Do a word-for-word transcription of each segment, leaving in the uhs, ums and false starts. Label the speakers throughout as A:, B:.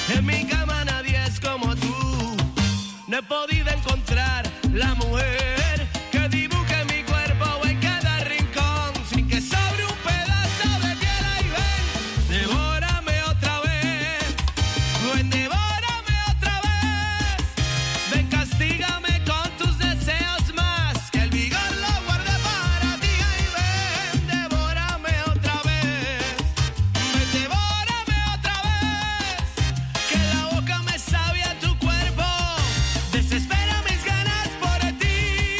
A: En mi cama nadie es como tú. No he podido encontrar la mujer que dibuje mi cuerpo en cada rincón sin que sobre un pedazo de piel. Ahí ven, devórame otra vez. Ven, devórame otra vez. Ven, castígame con tus deseos más, que el vigor lo guarde para ti. Ahí ven, devórame otra vez. Ven, devórame otra vez. Que la boca me sabe a tu cuerpo. Desespera mis ganas por ti.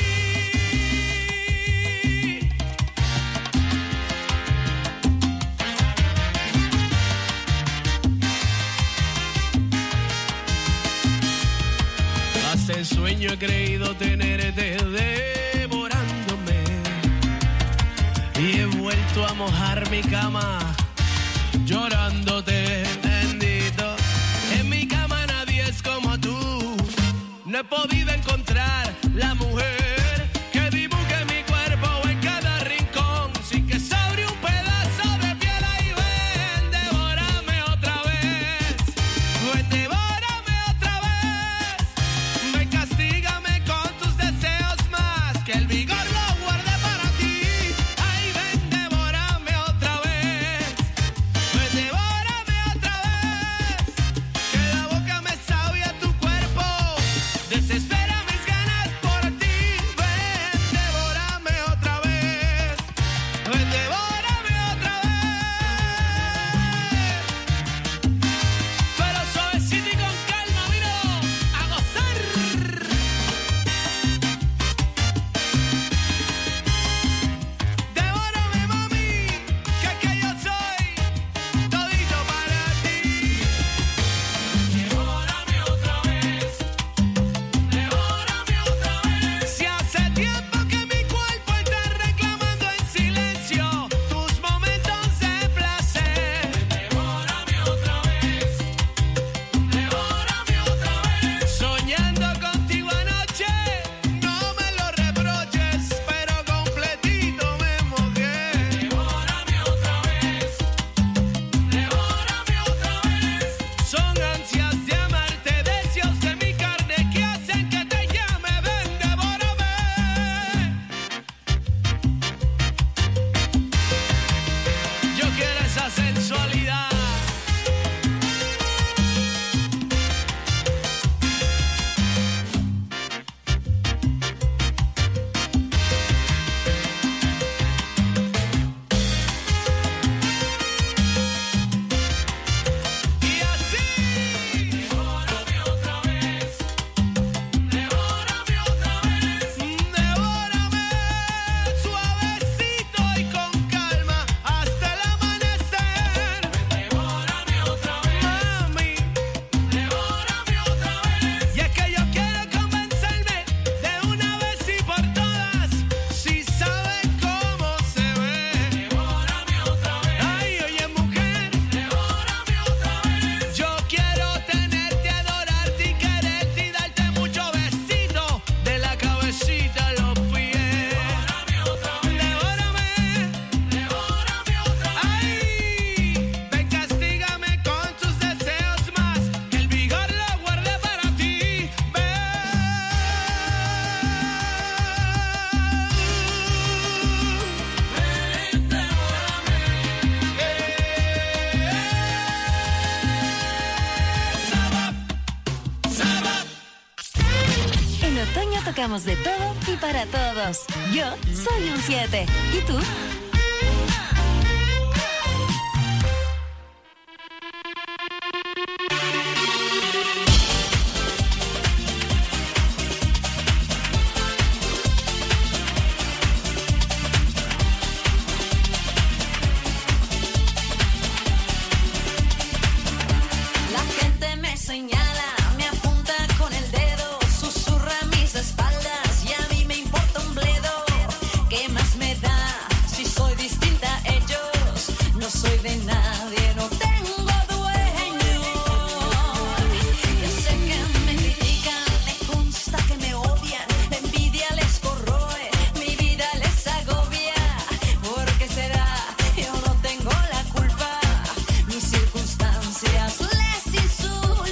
A: Hasta en sueño he creído tenerte devorándome y he vuelto a mojar mi cama llorándote, bendito. En mi cama nadie es como tú. No he podido encontrar la mujer que dibuje mi cuerpo en cada rincón sin que sobre un pedazo de piel. Ahí ven, devórame otra vez. Ven, devórame otra vez. Ven, castígame con tus deseos más, que el vigor lo guarde para ti. Ahí ven, devórame otra vez. Ven, devórame otra vez. Que la boca me sabe a tu cuerpo. Desespera mis ganas por ti. Ven, devórame otra vez. Ven, devórame otra vez. Pero suavecito y con calma, miro, a gozar. Devórame, mami, que es que yo soy todito para ti. Devórame otra vez. Devórame otra vez. Si hace tiempo que mi cuerpo está reclamando en silencio tus momentos de placer. Devórame otra vez. Devórame otra vez. Soñando contigo anoche, no me lo reproches, pero completito me mojé. Devórame otra vez. Devórame otra vez. Son ansias de amarte, deseos de mi carne que hacen que te llame. Ven, devórame. Yo quiero esa sensualidad. Y así. Devórame otra vez. Devórame otra vez. Devórame suavecito y con calma hasta el amanecer. Devórame otra vez. Mami, devórame otra vez. Y es que yo quiero convencerme de una vez y por todas, si saben cómo se ve. Devórame otra vez. Ay, oye, mujer, devórame otra vez. Yo quiero tenerte, adorarte y quererte y darte mucho besito de la cabecita a los pies. Devórame otra vez. Devórame. Devórame otra vez. Ay, ven, castígame con tus deseos más, que el vigor lo guarde para ti. Ven. Ven, devórame. Sabab, sabab.
B: En otoño tocamos de todo y para todos. Yo soy un siete. ¿Y tú?
C: La gente me señala, me apunta con el dedo, susurra a mis espaldas y a mí me importa un bledo. ¿Qué más me da si soy distinta a ellos? No soy de nadie, no tengo dueño. Yo sé que me critican, me consta que me odian, la envidia les corroe, mi vida les agobia. ¿Por qué será? Yo no tengo la culpa, mis circunstancias les influyen.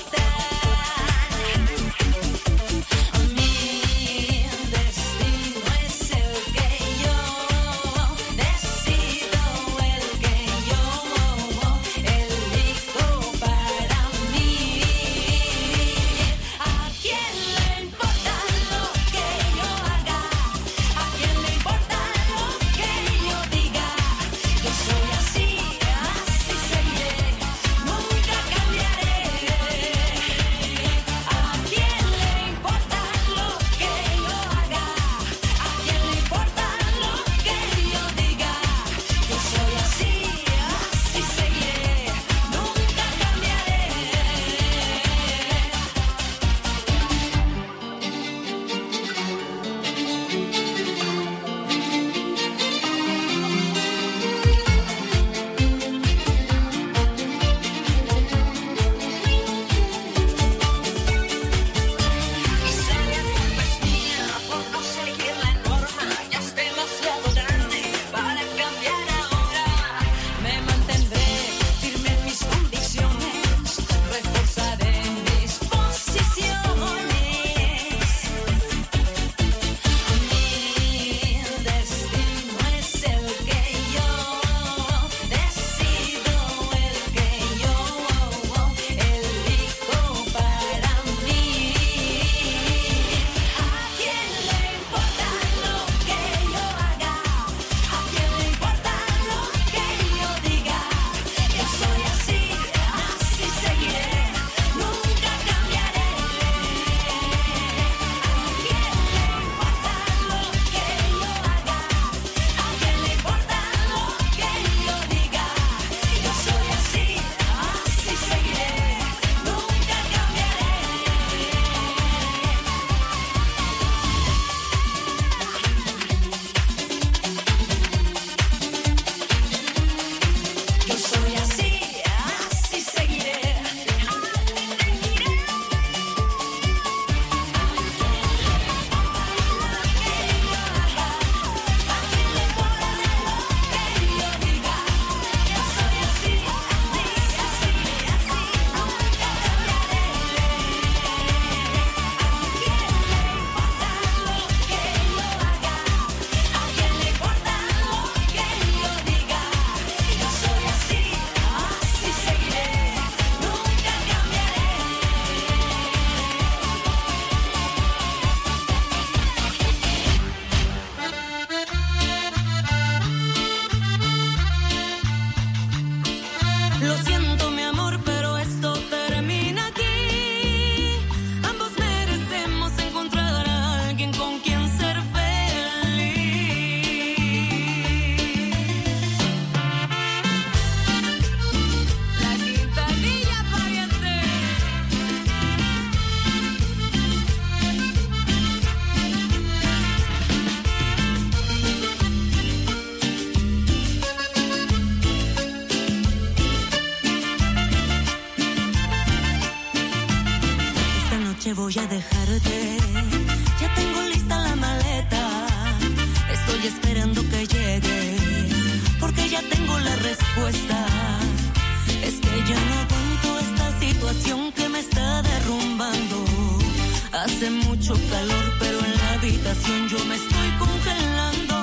C: voy a dejarte. Ya tengo lista la maleta. Estoy esperando que llegue, porque ya tengo la respuesta. Es que ya no aguanto esta situación que me está derrumbando. Hace mucho calor, pero en la habitación yo me estoy congelando.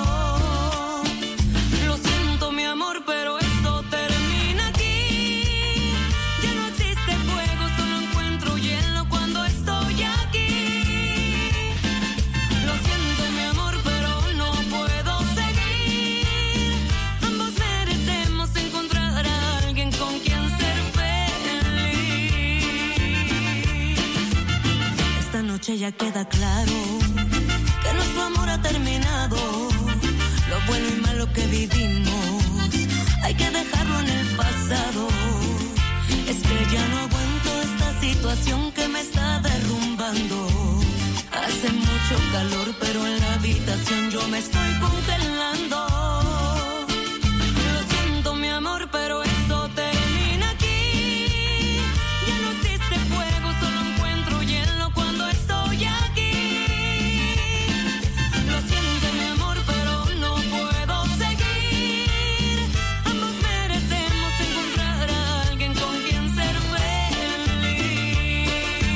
C: Lo siento, mi amor, pero esto termina aquí. Ya no existe fuego, solo encuentro hielo cuando estoy aquí. Lo siento, mi amor, pero no puedo seguir. Ambos merecemos encontrar a alguien con quien ser feliz. Esta noche ya queda claro que nuestro amor ha terminado. Lo bueno y malo que vivimos hay que dejarlo en el pasado. Es que ya no aguanto esta situación que me está derrumbando. Hace mucho calor, pero en la habitación yo me estoy congelando. Lo siento, mi amor, pero esto termina aquí. Ya no existe fuego, solo encuentro hielo cuando estoy aquí. Lo siento, mi amor, pero no puedo seguir. Ambos merecemos encontrar a alguien con quien ser feliz.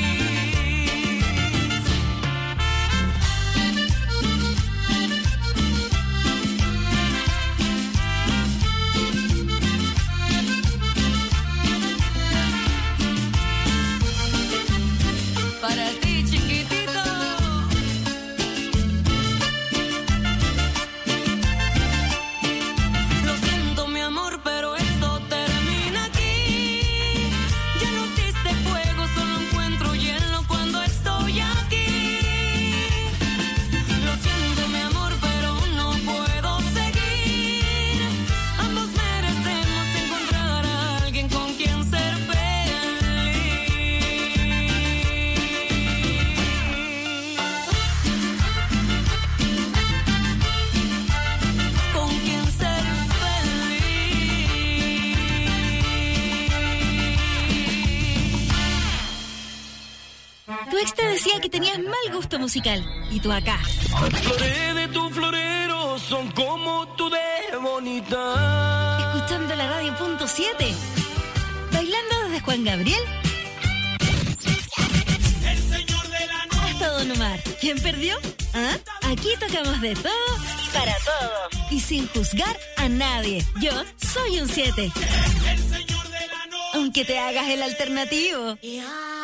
C: Para ti, chiquitito. Lo siento, mi amor, pero esto termina aquí. Ya no existe fuego, solo encuentro hielo cuando estoy aquí. Lo siento, mi amor, pero no puedo seguir. Ambos merecemos encontrar a alguien con quien ser feliz. Con quien ser feliz.
B: Tu ex te decía que tenías mal gusto musical. Y tú acá,
A: Las flores de tu florero son como tú de bonita.
B: escuchando la radio punto siete. Bailando desde Juan Gabriel hasta Don Omar. ¿Quién perdió? ¿Ah? Aquí tocamos de todo y para todos. Y sin juzgar a nadie. Yo soy un siete. Aunque te hagas el alternativo.
A: Mi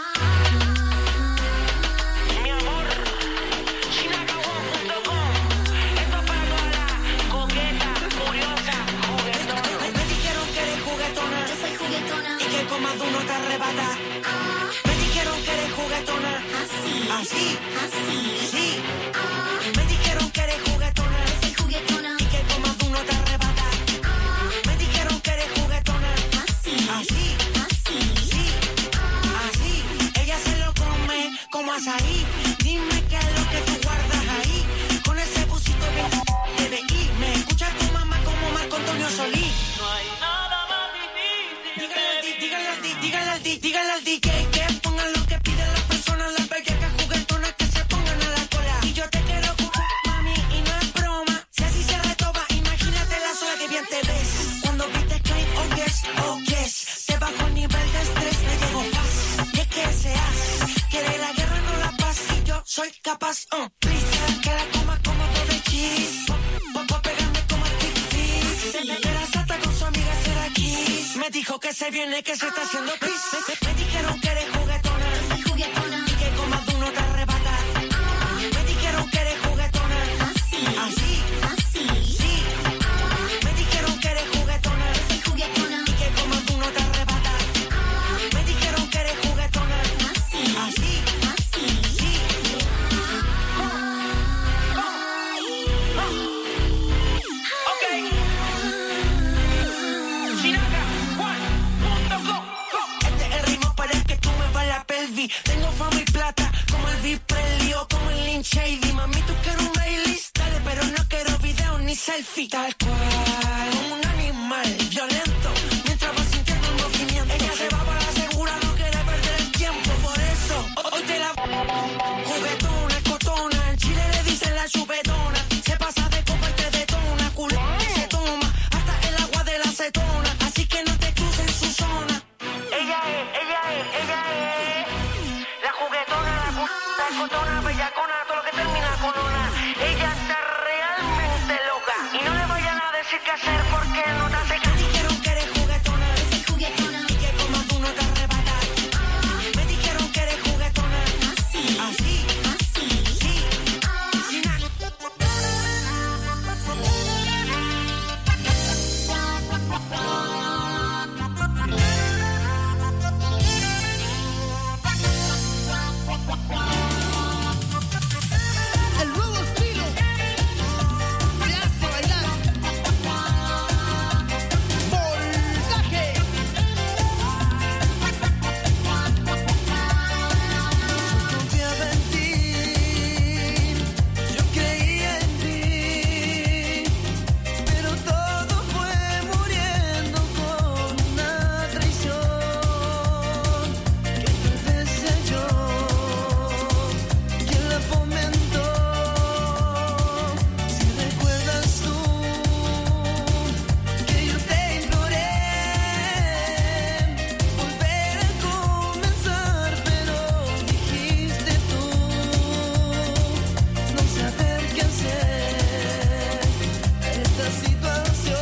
A: amor, Chinacabón punto com. Esto es para todas las coquetas, curiosas, juguetonas.
D: Me dijeron que eres juguetona. Yo soy juguetona. Y que con más de uno te arrebata. Me dijeron que eres juguetona. Así. Así. Así. Sí. Me dijeron que eres juguetona. Yo soy juguetona. Y que con más de uno te arrebata. Me dijeron que eres juguetona. Así. Así. Así. Sí. Así. Ella se lo come como azaí. Dime qué es lo que tú guardas ahí. Con ese busito que te veí. Me escucha tu mamá como Marco Antonio Solís.
A: No hay nada más difícil.
D: Díganle al D J, díganle al D J, díganle al D J, díganle al D J que pongan lo que piden las personas, las bellacas juguetonas que se pongan a la cola. Y yo te quiero ocupar, mami, y no es broma. Si así se retoba, imagínate la sola que bien te ves. Cuando viste Klein, oh yes, oh yes. Te bajo el nivel de estrés, me llegó fast. Y es que seas, quiere la guerra, no la paz. Y yo soy capaz, oh, please, que la coma como todo de cheese. Pa' pegarme como el Big Fish. Se me queda sata con su amiga Serakiss. Me dijo que se viene, que se está haciendo pis. Me, me dijeron que eres juguetona. Soy juguetona. Y que con más de uno te arrebata. Me dijeron que eres juguetona. Así. Así. Así. Sí. Me dijeron que eres juguetona. Soy juguetona. Y que con más de uno te arrebata. Me dijeron que eres juguetona. Así. Así. Así. Sí.
A: Ok. Chinaca, Juan, punto com.
D: Este es el ritmo para el que tú me vas la pelvis. Tengo fama y plata, como el Elvis Presley o como el Lynn Shady. Mami, tú quieres un playlist, dale, pero no quiero video ni selfie. Tal cual, como un animal violento, mientras vas sintiendo el movimiento. Ella se va para la segura, no quiere perder el tiempo. Por eso, hoy te la... melocotona, bellacona, todo lo que termina con ona. Ella está realmente loca. Y no le vayan a decir qué hacer porque no te hace caso. Me dijeron que eres juguetona, eres juguetona. Y que como tú no te arrebatas. Ah. Me dijeron que eres juguetona. Así, así, así, sí. Ah. Sin nada.
A: El nuevo estilo te hace bailar. Voltaje. Yo confiaba en ti, yo creía en ti, pero todo fue muriendo con una traición que tal vez sea yo quien la fomentó. Si recuerdas tú que yo te imploré volver a comenzar, pero dijiste tú no saber qué hacer esta situación.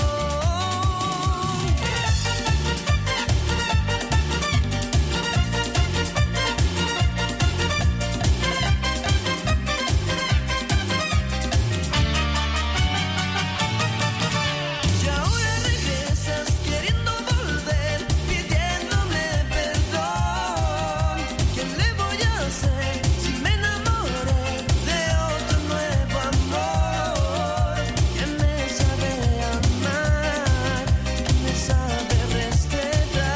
A: Y ahora regresas queriendo volver, pidiéndome perdón. ¿Qué le voy a hacer si me enamoré de otro nuevo amor? Que me sabe amar, que me sabe respetar.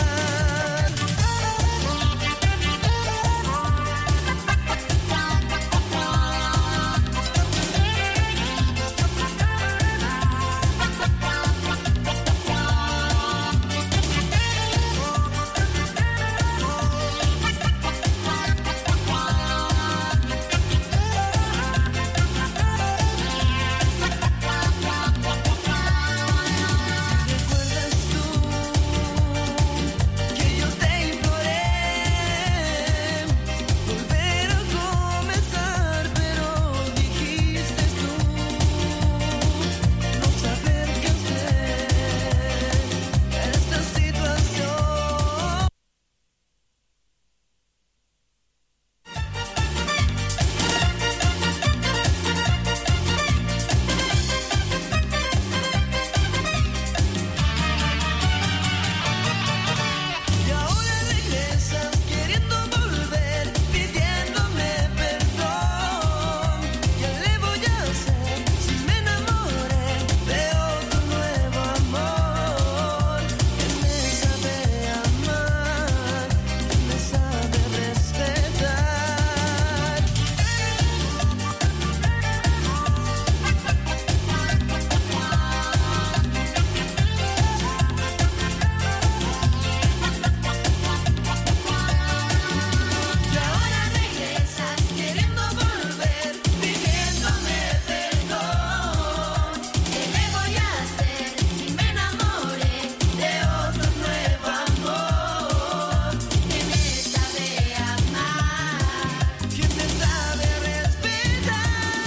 A: ¿Recuerdas tú que yo te imploré volver a comenzar, pero dijiste tú no saber qué hacer esta situación? Y ahora regresas queriendo volver, pidiéndome perdón. ¿Qué le voy a hacer si me enamoré de otro nuevo amor? Que me sabe amar, que me sabe respetar. Y ahora regresas queriendo volver, pidiéndome perdón. ¿Qué le voy a hacer si me enamoré de otro nuevo amor? Que me sabe amar, que me sabe respetar.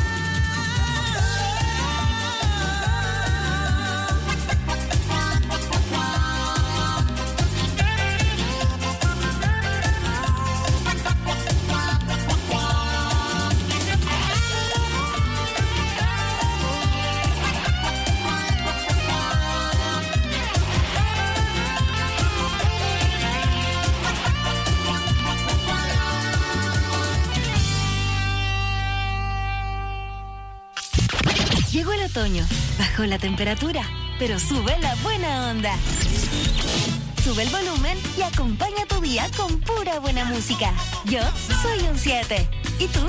B: Llegó el otoño, bajó la temperatura, pero sube la buena onda. Sube el volumen y acompaña tu día con pura buena música. Yo soy un siete. ¿Y tú?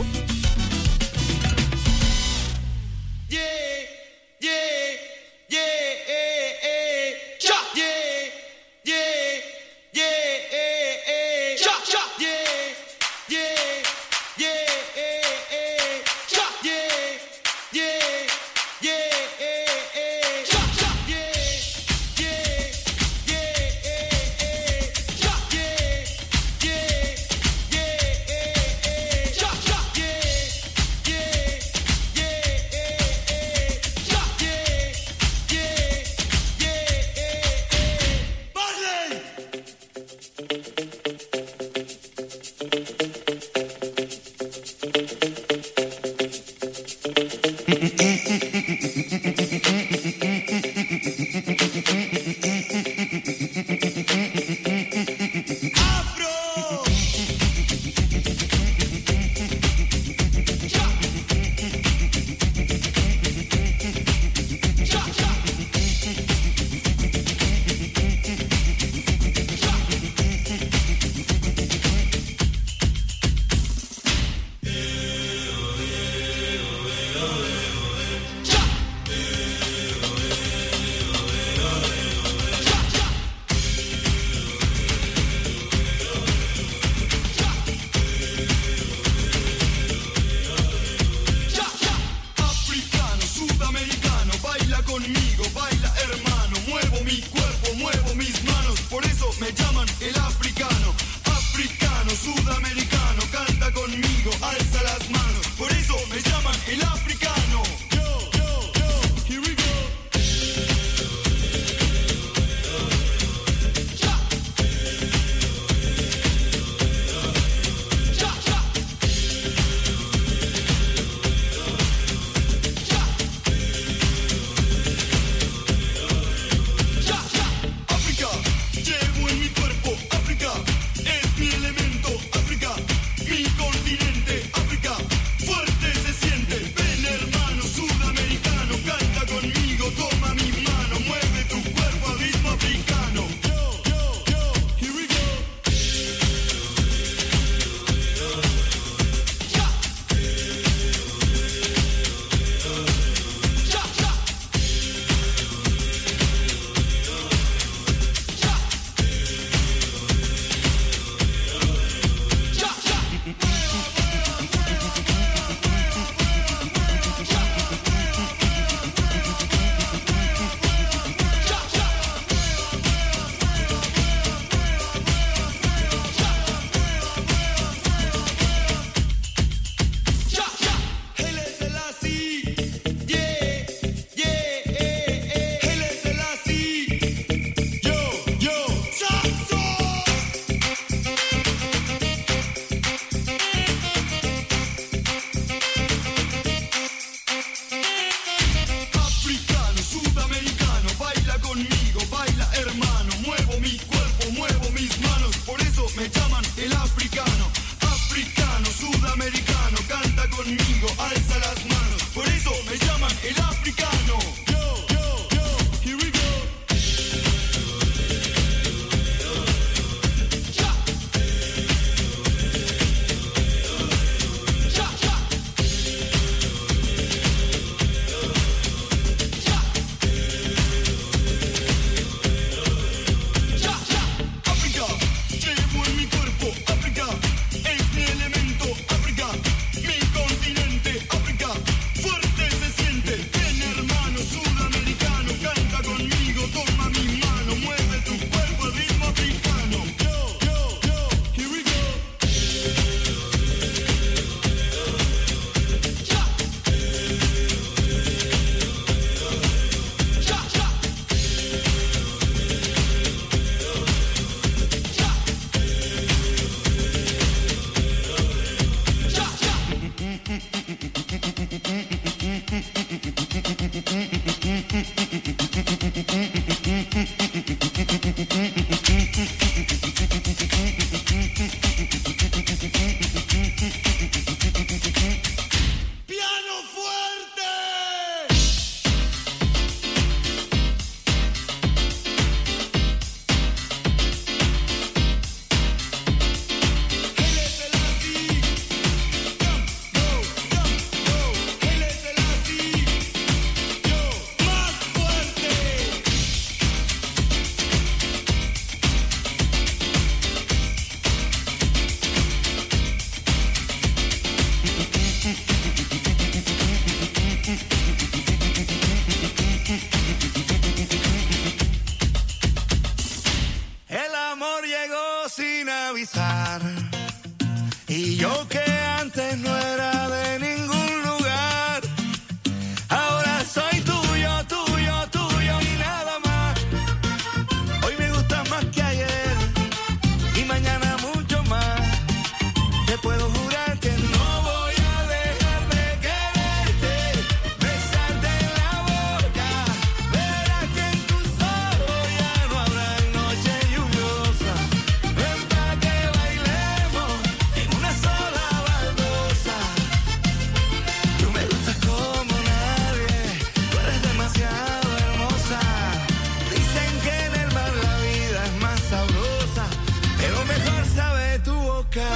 A: Yeah, yeah, yeah, eh, eh, cha, yeah, yeah, yeah, eh, eh, cha, cha, yeah, yeah, yeah, eh, eh, cha, yeah, yeah, yeah, eh, eh, cha, cha, yeah, yeah, yeah, eh, eh, cha, yeah, yeah, yeah, eh, eh,
E: lugar. Y yo que antes no era de ningún lugar, ahora soy tuyo, tuyo, tuyo y nada más. Hoy me gusta más que ayer y mañana mucho más. Te puedo jurar que no voy a dejar de quererte, besarte en la boca. Verás que en tus ojos ya no habrá noche lluviosa. Ven pa' que bailemos en una sola baldosa. Tú me gustas como nadie, tú eres demasiado hermosa. Dicen que en el mar la vida es más sabrosa, pero mejor sabe tu boca.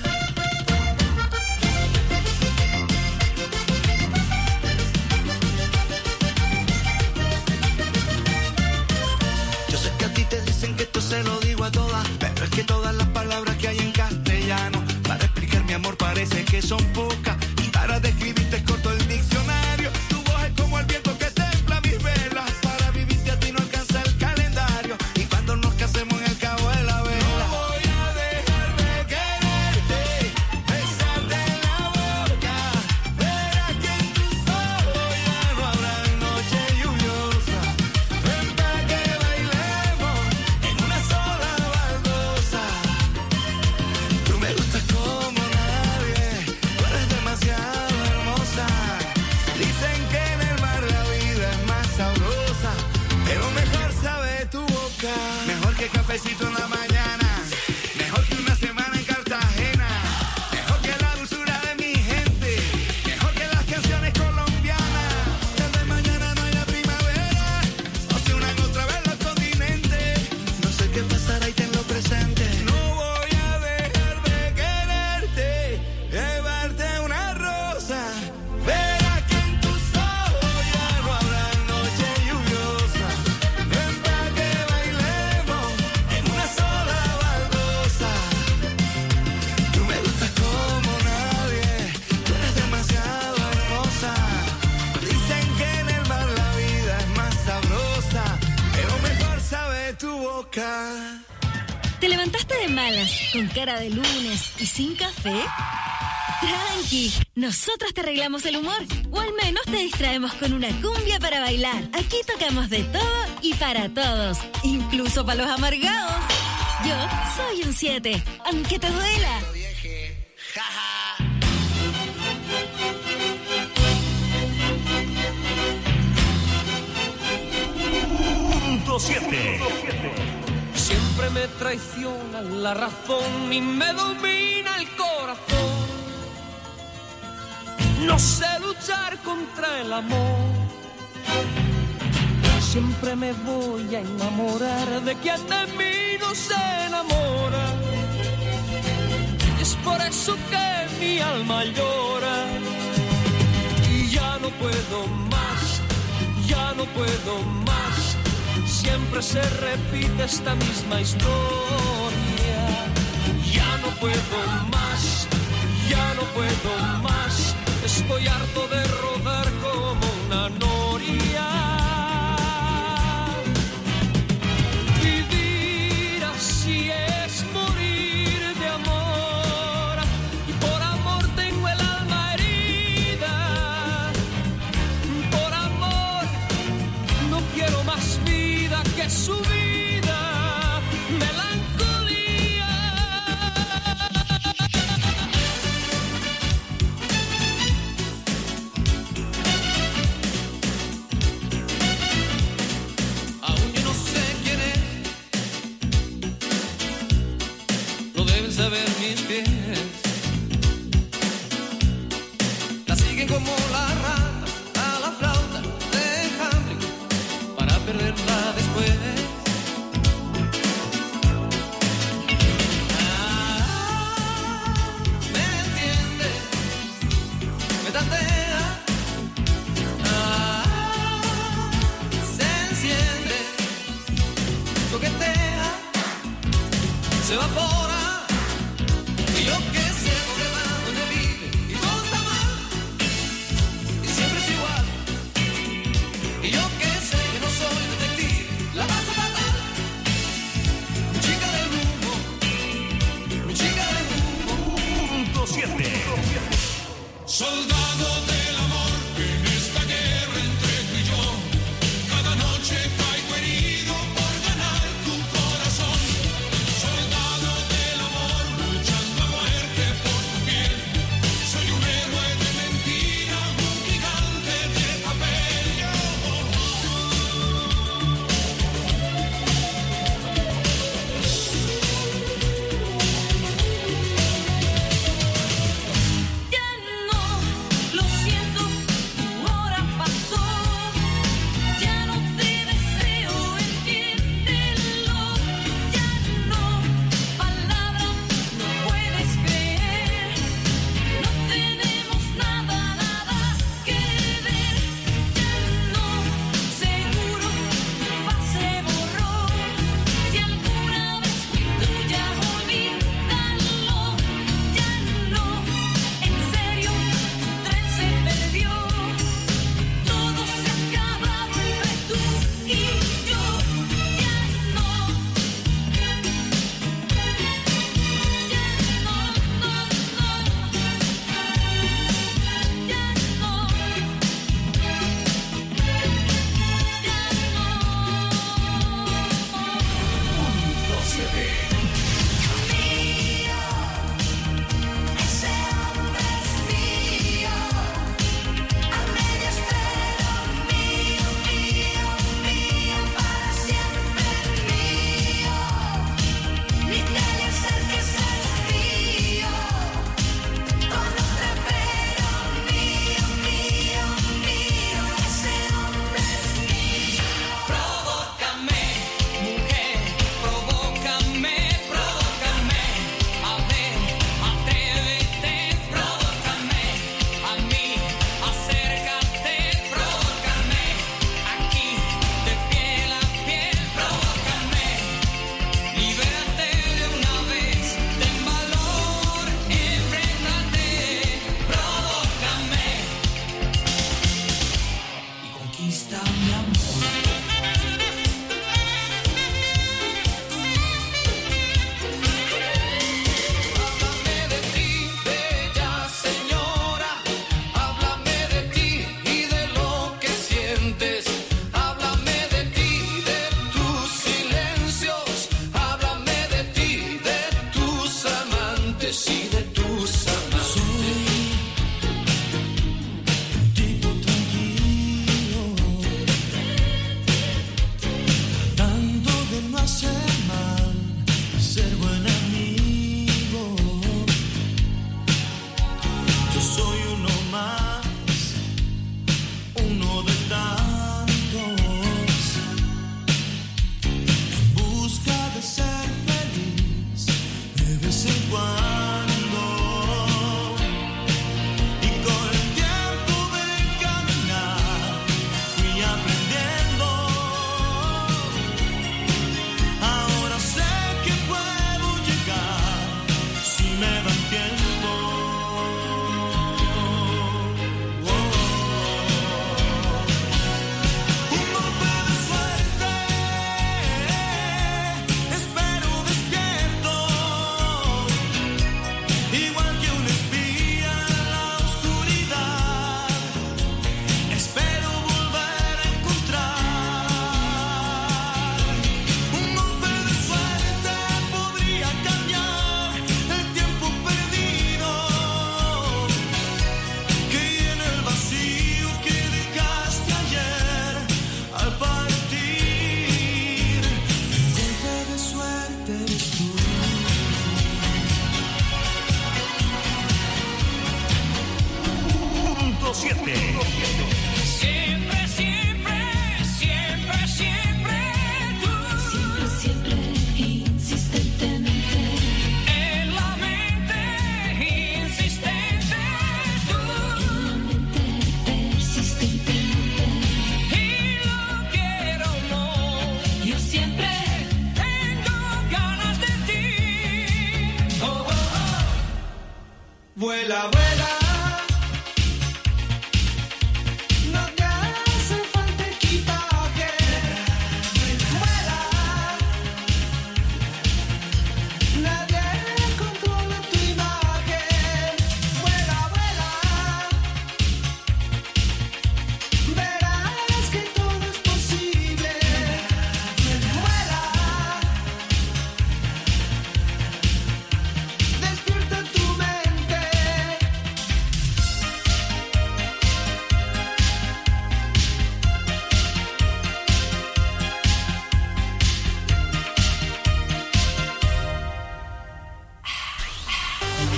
E: Yo sé que a ti te dicen que esto se lo digo a todas, pero es que todas las palabras que hay en castellano para explicar mi amor parece que son pocas, y para describirte es corto el diccionario. Tu voz es como el viento que templa mis velas, para vivirte a ti no alcanza el calendario, y cuando nos casemos en el cabo de la vela. No voy a dejar de quererte, besarte en la boca. Verás que en tus ojos ya no habrá noche lluviosa. Ven pa' que bailemos en una sola baldosa. Tú me gustas como nadie, tú eres demasiado hermosa. Dicen que en el mar la vida es más sabrosa, pero mejor sabe tu boca. Mejor que cafecito en la mañana, mejor que una semana en Cartagena, mejor que la dulzura de mi gente, mejor que las canciones colombianas. Tal vez mañana no haya primavera, o se unan otra vez los continentes. No sé qué pasará y tenlo presente. No voy a dejar de quererte, llevarte una rosa. Verás que en tus ojos ya no habrá noche lluviosa. Ven pa' que bailemos en una sola baldosa. Tú me gustas como nadie, tú eres demasiado hermosa. Dicen que en el mar la vida es más sabrosa, pero mejor sabe tu boca.
B: ¿Te levantaste de malas, con cara de lunes y sin café? Tranqui, nosotros te arreglamos el humor, o al menos te distraemos con una cumbia para bailar. Aquí tocamos de todo y para todos, incluso para los amargados. Yo soy un siete, aunque te duela.
F: Punto siete.
A: Siempre me traiciona la razón y me domina el corazón. No sé luchar contra el amor. Siempre me voy a enamorar de quien de mí no se enamora. Es por eso que mi alma llora. Y ya no puedo más, ya no puedo más. Siempre se repite esta misma historia. Ya no puedo más, ya no puedo más. Estoy harto de rodar como una noria. Vivir así es morir de amor. Y por amor tengo el alma herida. Por amor no quiero más vida que su vida. Melancolía.
F: siete.
G: Soldado del amor, en esta guerra entre tú y yo, cada noche caigo herido por ganar tu corazón. Soldado del amor, luchando a muerte por tu piel, soy un héroe de mentira, un gigante de papel.
H: Siempre, siempre, siempre, siempre tú.
C: Siempre, siempre, insistentemente.
H: En la mente, insistente tú.
C: En la mente, persistentemente.
H: Y lo quiero no.
C: Yo siempre
H: tengo ganas de ti. Oh, oh, oh.
A: Vuela, vuela.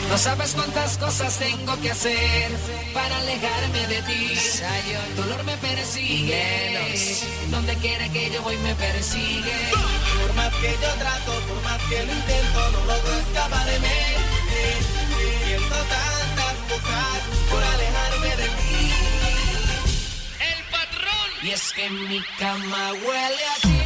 H: No sabes cuántas cosas tengo que hacer para alejarme de ti. El dolor me persigue, donde quiera que yo voy me persigue.
A: Por más que yo trato, por más que lo intento, no logro escapar de mí. Siento tantas cosas por alejarme de ti.
H: El patrón. Y es que mi cama huele a ti.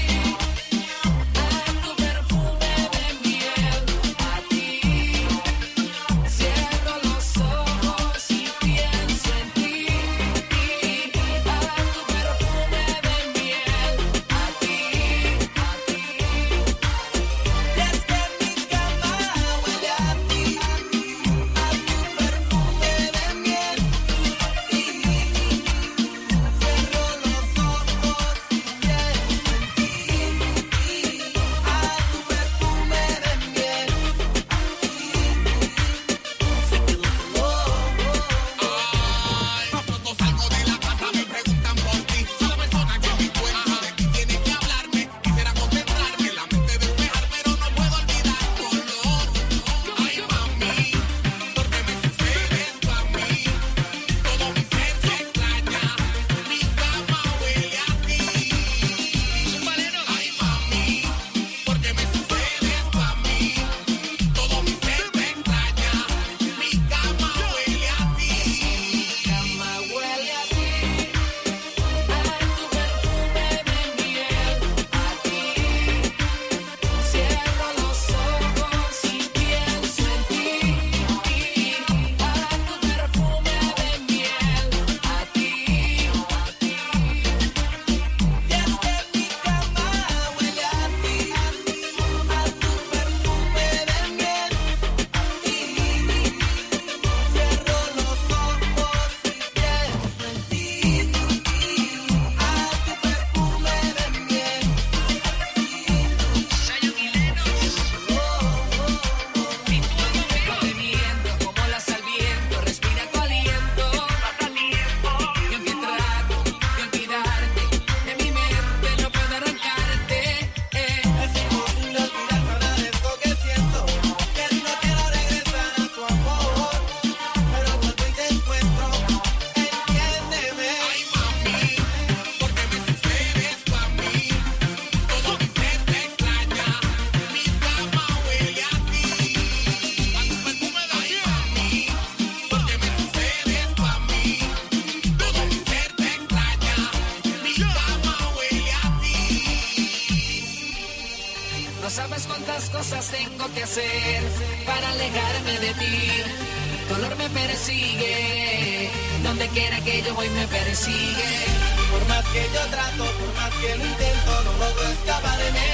H: sabes cuántas cosas tengo que hacer para alejarme de ti. Dolor me persigue, donde quiera que yo voy me persigue.
A: Por más que yo trato, por más que lo intento, no logro escapar de mí.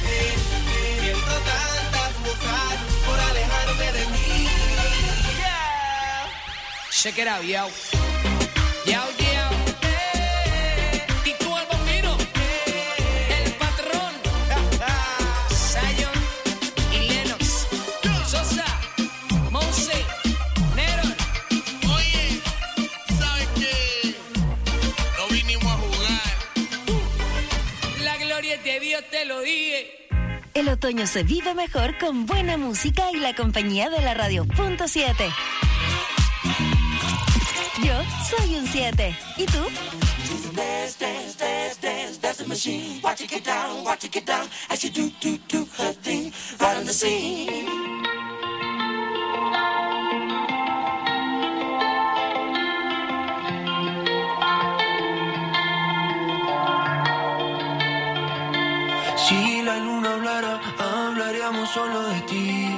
A: Siento tantas cosas por alejarme de mí.
H: Yeah. Check it out, yo. Yo, yo. Tito el Bambino. El Patrón. Zion y Lennox. Sosa. Mose. Neron.
G: Oye, ¿sabes qué? No vinimos a jugar.
H: La gloria es de Dios, te lo dije.
B: El otoño se vive mejor con buena música y la compañía de la radio punto siete. Yo soy un siete. ¿Y tú?
I: Dance, dance, dance, dance, that's the machine. Watch it get down, watch it get down. As she do, do, do her thing, right on the scene.
J: Si la luna hablara, hablaríamos solo de ti.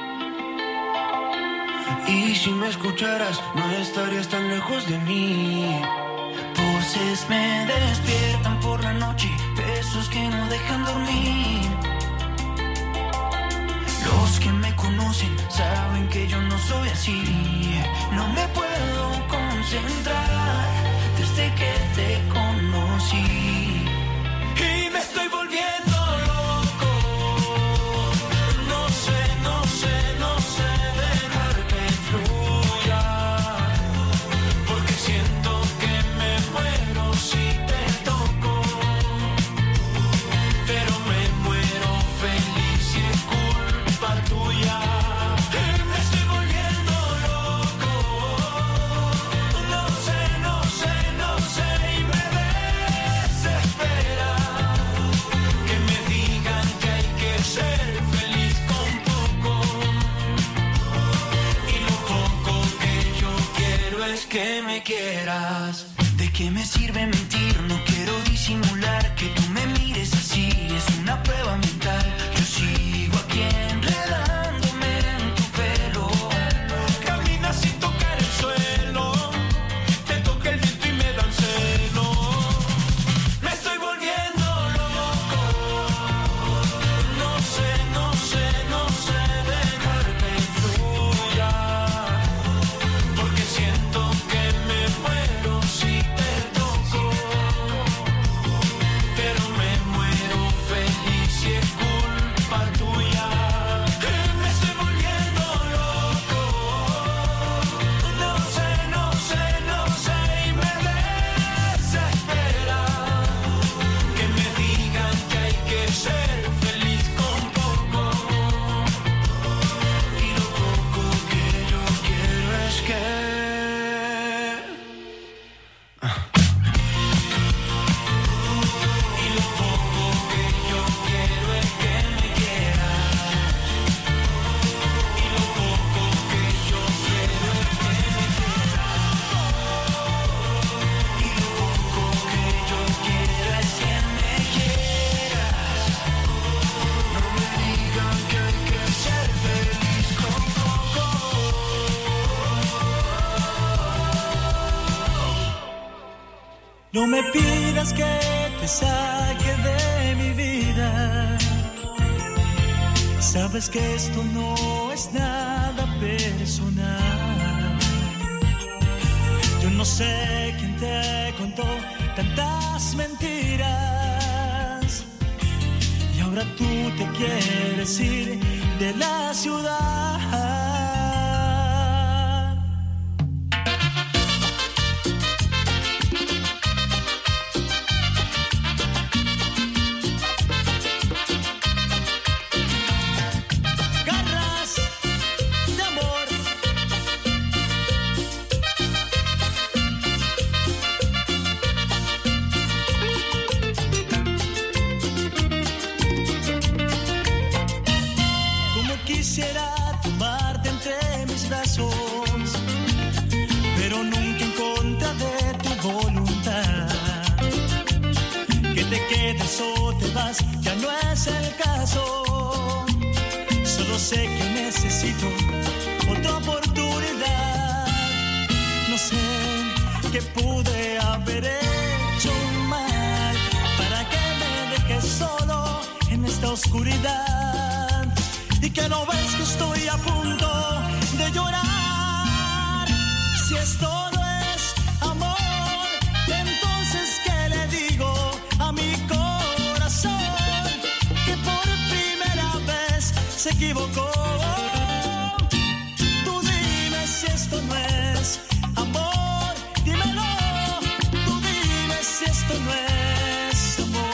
J: Y si me escucharas, no estarías tan lejos de mí.
K: Voces me despiertan por la noche, besos que no dejan dormir. Los que me conocen saben que yo no soy así. No me puedo concentrar desde que te conocí. Y me estoy volviendo loco. No sé, no sé, no sé dejar que fluya. Porque siento que me muero si te toco. Pero me muero feliz y es culpa tuya. Y me estoy volviendo que me quieras. ¿De qué me sirve mentir? No quiero disimular. Que tú me mires así es una prueba mental. Yo sigo aquí enredándome en tu pelo. Caminas sin tocar el suelo. Te toca el viento y me dan celo. Me estoy volviendo loco. No sé, no sé, no sé dejar que fluya. Porque siento que me muero si te toco. Pero me muero feliz y es culpa tuya. Me estoy volviendo loco. No sé, no sé, no sé y me desespera que me digan que hay que ser feliz con poco. Y lo poco que yo quiero es que Y lo poco que yo quiero es que me quieras. Y lo poco que yo quiero es que me quieras. Y lo poco que yo quiero es que me quieras. No me digan que hay que ser feliz con poco.
L: No me pidas que te saque de mi vida. Sabes que esto no es nada personal. Yo no sé quién te contó tantas mentiras. Y ahora tú te quieres ir de la ciudad. Garras de amor. Como quisiera tomarte entre mis brazos, pero nunca en contra de tu voluntad. Que te quedes o te vas, ya no es el caso. Solo sé que necesito otra oportunidad. No sé qué pude haber hecho mal para que me dejes solo en esta oscuridad. Y que no ves que estoy a punto de llorar. Si esto no es amor, entonces ¿qué le digo a mi corazón? Que por primera vez se equivocó. Tú dime si esto no es amor, dímelo. Tú dime si esto no es amor.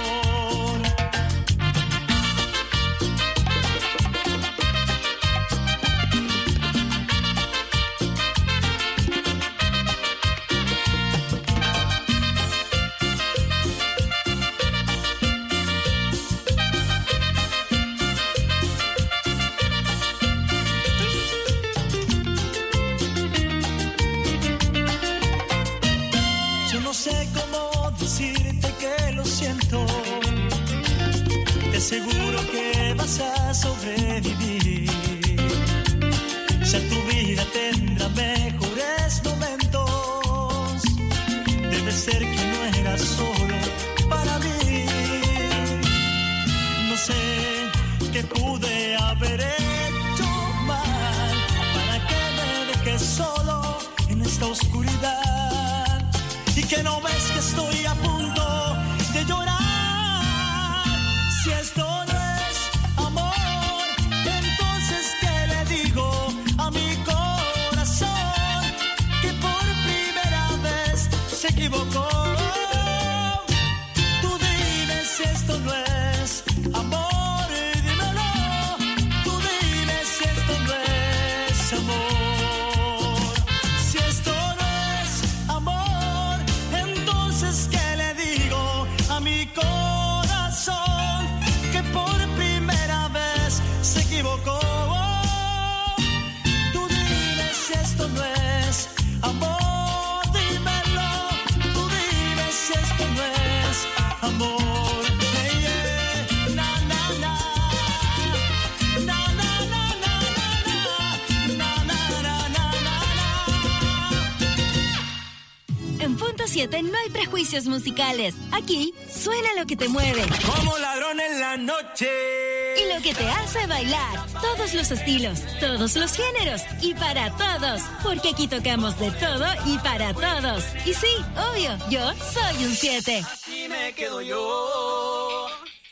L: Yo no sé cómo decirte que lo siento. Te aseguro que vas a sobrevivir. Ya tu vida tendrá mejores momentos. Debe ser que no eras solo para mí. No sé qué pude haber hecho mal para que me dejes solo en esta oscuridad. Y que no ves que estoy a punto de llorar. Si esto no es amor, entonces ¿qué le digo a mi corazón? Que por primera vez se equivocó. Tú dime si esto no es amor, dímelo. Tú dime si esto no es amor. Si esto no es amor, entonces ¿qué le digo a mi corazón? Que por primera vez se equivocó. Tú dime si esto no es amor.
B: siete no hay prejuicios musicales. Aquí suena lo que te mueve.
J: Como ladrón en la noche.
B: Y lo que te hace bailar. Todos los estilos, todos los géneros y para todos. Porque aquí tocamos de todo y para todos. Y sí, obvio, yo soy un siete.
J: Así me quedo yo.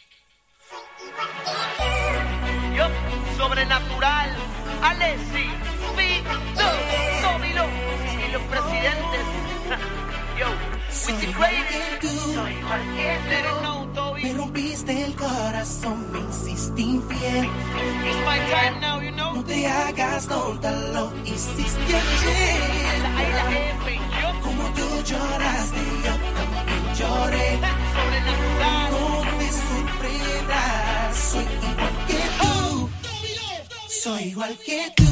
A: Yo, sobrenatural, Alessi, Vito, Tomilo y los presidentes. Yo, with the greatest. Soy cualquier little Toby.
I: Me rompiste el corazón, me hiciste infiel.
A: It's my time now, you know.
I: No te hagas tonta, lo hiciste ayer.
A: Ahí la F, yo.
I: Como tú lloraste, yo también lloré.
A: Sobrenatural.
I: No te sorprendas, soy igual que tú. Soy igual que tú.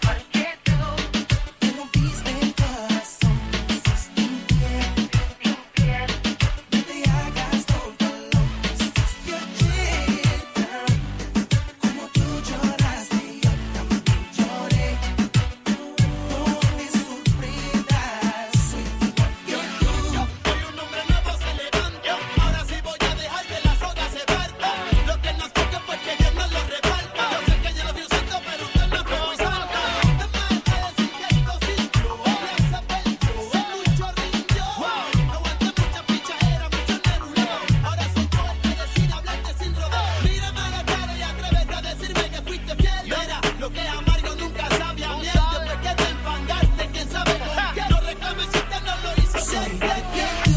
I: Me rompiste el corazón, me hiciste infiel. No te hagas tonta, lo hiciste ayer. Como tú lloraste, yo también lloré. No te sorprendas, soy igual que tú.
G: Soy un hombre nuevo, se levanta. Ahora sí voy a dejar que la soga se parta. Lo que nos toca pues que Dios nos lo reparta. Yo sé que yo lo vi usando, pero usted no fue muy santa. Es más, es decir que esto sintió. Ella se perdió, se mucho rindió. Aguanté mucha pichadera, mucho neruleo. Ahora soy yo el que decide hablarte sin rodeo. Mírame a la cara y atrévete a decirme que fuiste fiel. Mira, lo que es amargo nunca sabe a miel. Después que te enfangaste, quién sabe con qué. No reclames si usted no lo hizo
I: Soy
G: bien.
I: igual que tú.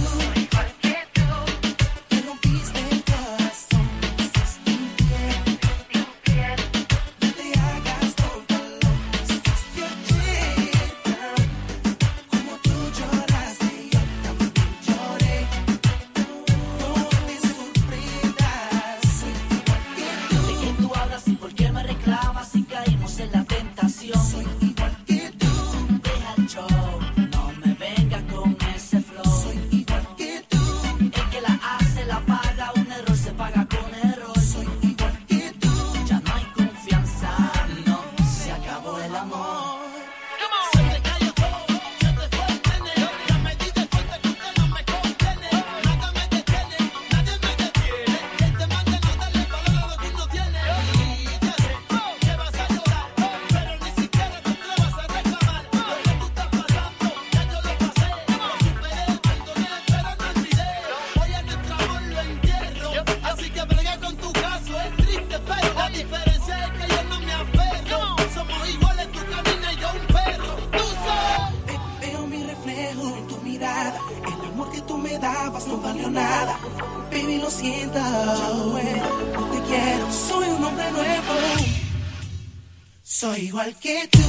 I: Me rompiste el corazón, me hiciste infiel. No te hagas tonta, lo hiciste ayer. Como tú lloraste, yo también lloré. No te sorprendas, soy igual que tú.
H: ¿De qué tú hablas y por qué me reclamas si caímos en la tentación?
I: Soy igual que tú.
H: Deja el show, no me venga con ese flow.
I: Soy igual que tú.
H: El que la hace la paga, un error se paga con error.
I: Soy igual que tú.
H: Ya no hay confianza, no, se acabó el amor.
G: Se te cayó todo, se te fue el nene. Ya me di de cuenta que usted no me conviene. Nada me detiene, nadie me detiene. Este man de no darle valor a lo que uno tiene. Y ya sé que vas a llorar, pero ni siquiera te atrevas a reclamar. Lo que tú estás pasando, ya yo lo pasé. Lo superé, perdoné, pero no olvidé. Hoy a nuestro amor lo entierro, así que brega con tu caso. Es triste, pero la diferencia es que yo no me aferro. Somos iguales, tú caminas y yo un perro. Tú sabes.
I: Ve- Veo mi reflejo en tu mirada. El amor que tú me dabas no valió nada. Baby, lo siento, ya no puedo, no te quiero. Soy un hombre nuevo. Soy igual que tú.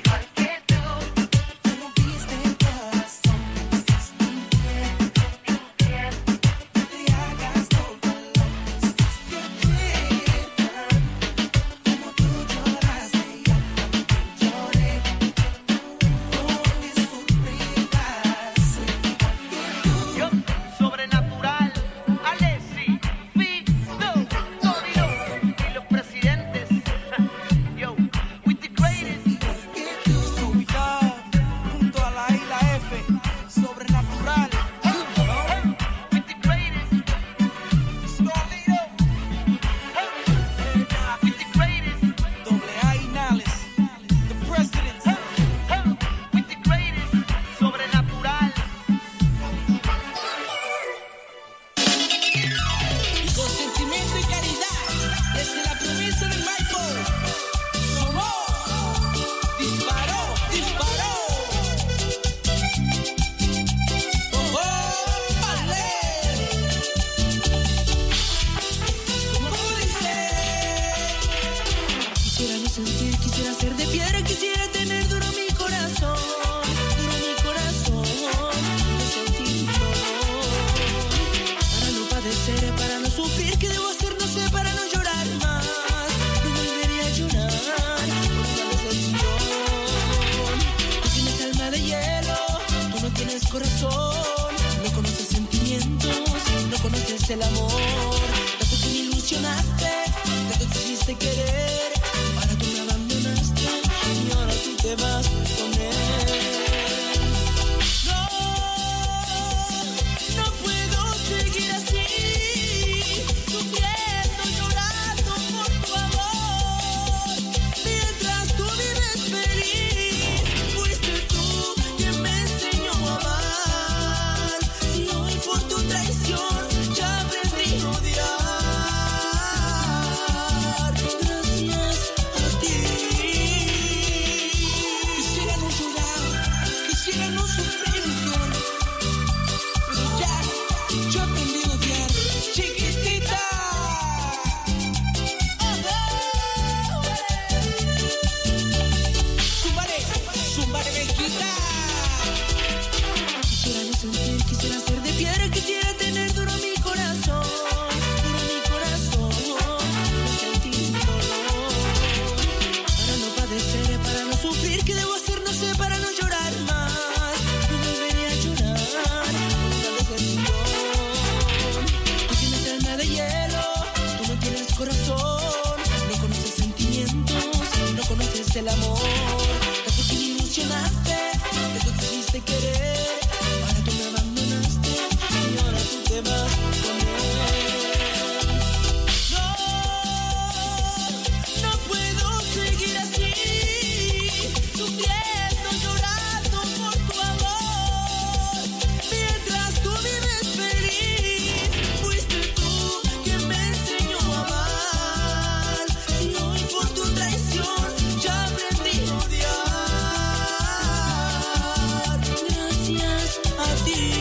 I: Me rompiste el corazón, me hiciste infiel. No te hagas tonta, lo hiciste ayer. Como tú lloraste, yo también lloré. No te sorprendas, soy igual que tú.
A: Yo, sobrenatural, Alessi, Vito, Tomilo y los presidentes. Yo, with the greatest.
J: Junto a la I y la F, sobrenatural.
A: With the greatest.
J: Sonido.
A: With the greatest.
J: Doble A y Nales. The President.
A: With the greatest. Sobrenatural.
J: Y con sentimiento y caridad, desde la promesa del Michael. Sonó, disparó, disparó. Oh, oh, vale. ¿Cómo dice?
H: Quisiera no sentir, quisiera ser de piedra, quisiera tener duro mi corazón, duro mi corazón, y no sentir dolor. Para no padecer, para no sufrir, ¿qué debo hacer? No sé, para no llorar más. No volvería a llorar por una decepción. Tú tienes alma de hielo, tú no tienes corazón, no conoces sentimientos, no conoces el amor. Tanto que me ilusionaste, tanto que quisiste querer, ahora tú me abandonaste y ahora tú te vas con él. No, ¿Qué debo hacer? No sé, para no llorar más. No volveré a llorar por una decepción. Tú tienes alma de hielo, tú no tienes corazón. No conoces sentimientos, no conoces el amor. Tanto que me ilusionaste, tanto que quisiste querer. Ahora tú me abandonaste y ahora tú te vas con él. No, no puedo seguir así, sufriendo, llorando por tu amor. Mientras tú vives feliz, fuiste tú quien me enseñó a amar. Y hoy por tu traición ya aprendí a odiar. Gracias a ti.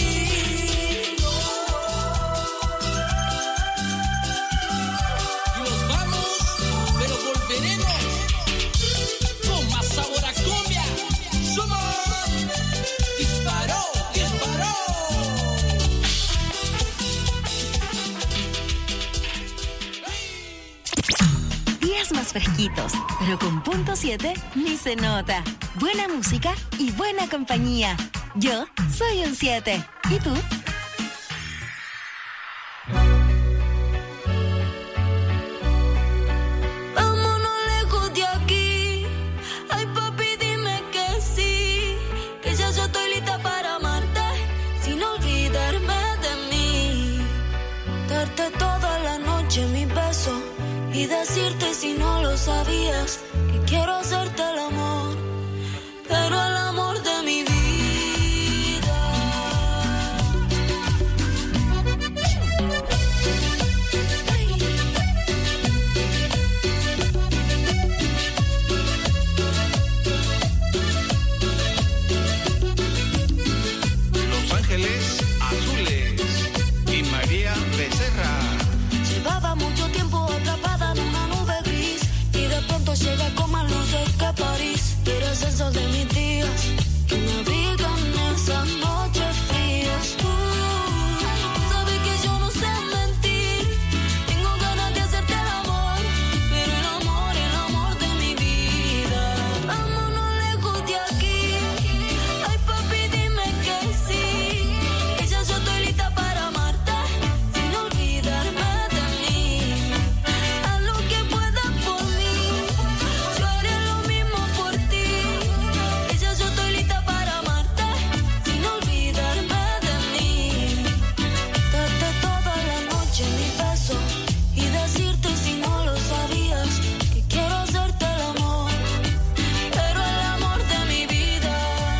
J: Y nos vamos, pero volveremos con más sabor a cumbia. Somos Disparó, Disparó.
B: Días más fresquitos, pero con punto siete ni se nota. Buena música y buena compañía. Yo soy un siete. ¿Y tú?
C: Vámonos lejos de aquí. Ay, papi, dime que sí. Que ya yo estoy lista para amarte, sin olvidarme de mí. Darte toda la noche mi beso y decirte, si no lo sabías, que quiero hacerte el amor, pero el amor de mi vida.
E: Los Ángeles Azules y María Becerra.
C: Llevaba mucho tiempo atrapada en una nube gris y de pronto llega con más luces que París. Eres el sol de mis días que me abrigan esas noches frías. Tú sabes que yo no sé mentir, tengo ganas de hacerte el amor, pero el amor, el amor de mi vida. Vámonos lejos de aquí. Ay, papi, dime que sí, que ya yo estoy lista para amarte, sin olvidarme de mí. Haz lo que puedas por mí, yo haré lo mismo por ti. Que ya yo estoy lista para amarte, sin olvidarme de mí. Darte toda la noche mi beso y decirte, si no lo sabías, que quiero hacerte el amor, pero el amor de mi vida.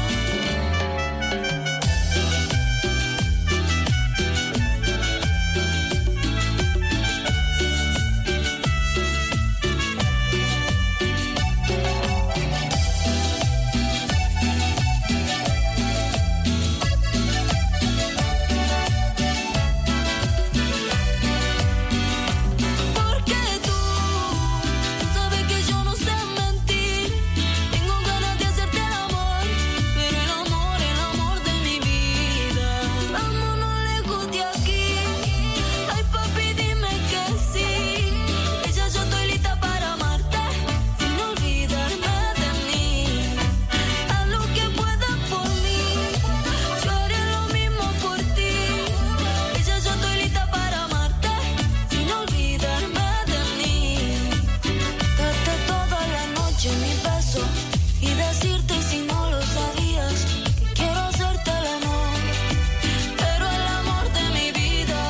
C: Porque tú sabes que yo no sé mentir, tengo ganas de hacerte el amor, pero el amor, el amor de mi vida. Vámonos lejos de aquí. Ay, papi, dime que sí, que ya yo estoy lista para amarte, sin olvidarme de mí. Haz lo que puedas por mí, yo haré lo mismo por ti. Que ya yo estoy lista para amarte, sin olvidarme de mí. Darte toda la noche mi beso y decirte, si no lo sabías, que quiero hacerte el amor, pero el amor de mi vida.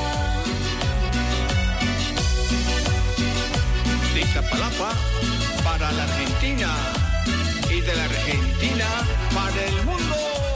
E: De Iztapalapa para la Argentina y de la Argentina para el mundo.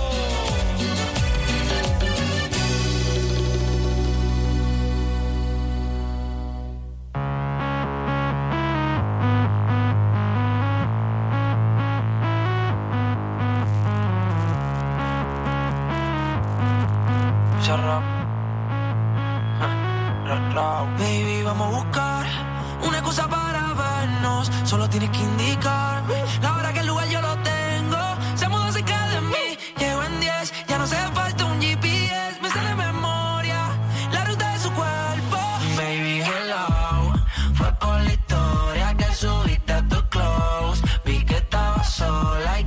K: Baby, vamos a buscar una excusa para vernos. Solo tienes que indicarme la hora que el lugar yo lo tengo. Se mudó cerca de mí, llego en diez. Ya no hace falta un G P S, me sale de memoria la ruta de su cuerpo. Baby, hello, fue por la historia que subiste a tu close. Vi que estaba sola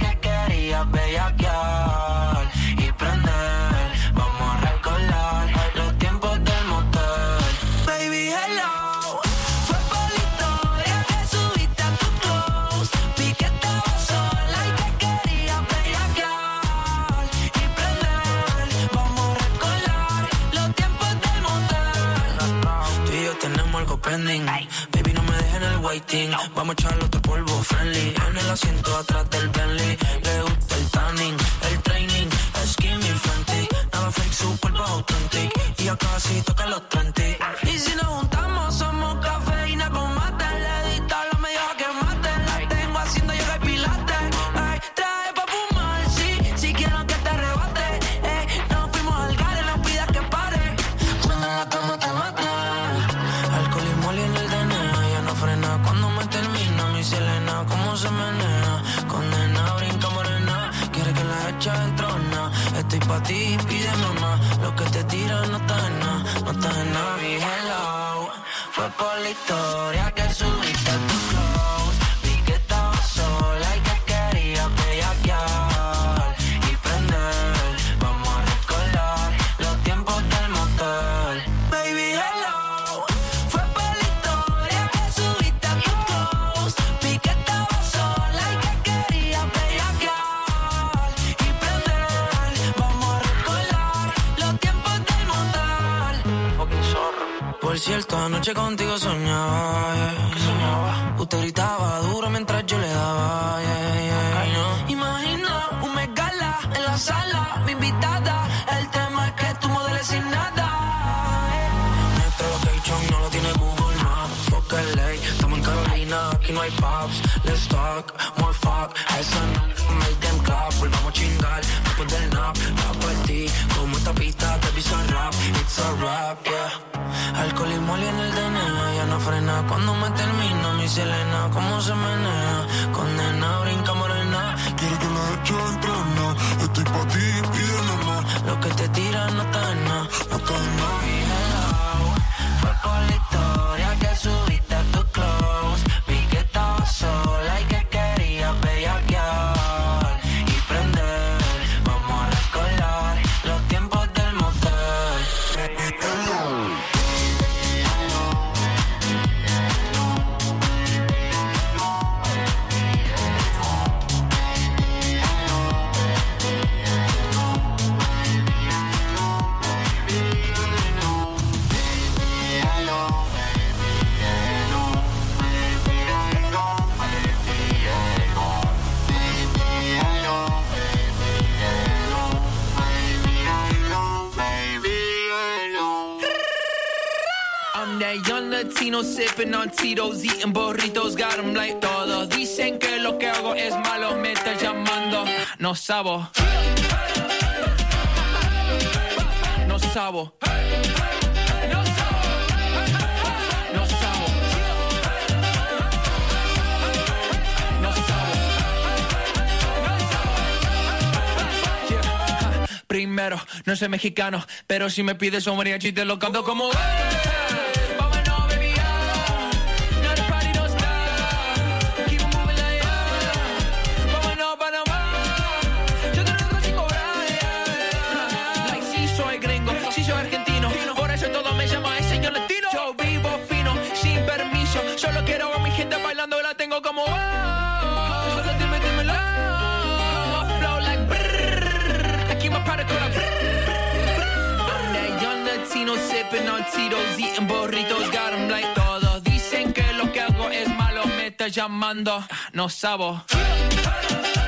K: trending. Baby, no me dejen el waiting. Vamos a echarle otro polvo friendly. En el asiento atrás del Bentley. Le gusta el tanning, el training. Skinny frantic. Nada fake, su cuerpo authentic. Y ya casi toca los treinta. Y si nos juntamos, somos cafeína con mate. Le edita lo medio que mate. La tengo haciendo yoga y pilates. Ay, trae pa' fumar, sí. Si quiero que te arrebate. Eh, nos fuimos al gare, no pidas que pare. Cuando en la cama te mata. Alcohol y moli en el D N A. Ya no frena cuando me termina. Mi Selena, cómo se menea. Condena, brinca morena. Quiere que la echa en trona. Estoy pa' ti, pídeme más. Lo que te tiran no está en nada. No está en nada. Mi hello. Fue por la historia que subiste a tu close. Vi que estaba sola y que quería bellaquear y prender. Vamos a recordar los tiempos del motel. Baby, hello. Fue por la historia que subiste a tu close. Vi que estaba sola y que quería bellaquear y prender. Vamos a recordar los tiempos del motel. Fucking zorro. Por cierto, anoche contigo soñaba, yeah. soñaba. Usted gritaba duro mientras yo le daba, yeah, yeah, no. Imagina un megala en la sala, mi invitada. El tema es que tú modeles sin nada. Nuestro location no lo tiene Google Maps. Fuck L A, estamos en Carolina, aquí no hay pubs. Let's talk, more fuck. Esa no, make them clap. Volvamos a chingar después del nap. Va por ti, como esta pista te pisa rap. It's a rap, yeah. Alcohol y moli en el D N A. Ya no frena cuando me termina. Mi Selena, cómo se menea. Condena, brinca morena. Quiero que la eche en trona. Estoy pa' ti, pídeme más. Lo que te tiran no está en nada. No está en nada. Mi hello. Fue por la historia que subiste a tu close. Vi que estaba sola y que quería bellaquear y prender. Vamos a recordar los tiempos del motel.
A: I'm that young Latino sipping on Tito's, eating burritos, got 'em like todos. Dicen que lo que hago es malo, me está llamando. No sabo. No sabo. No sabo. No sabo. No sabo. Yeah. Primero, no soy mexicano, pero si me pides un mariachi te lo canto como... Solo quiero a mi gente bailando, la tengo como wow. Solo dime, dímelo. Flow like brrr. Aquí me paro con la brrr. I'm that young Latino sipping on Tito's, eating burritos, got 'em like todos. Dicen que lo que hago es malo, me está llamando. No sabo.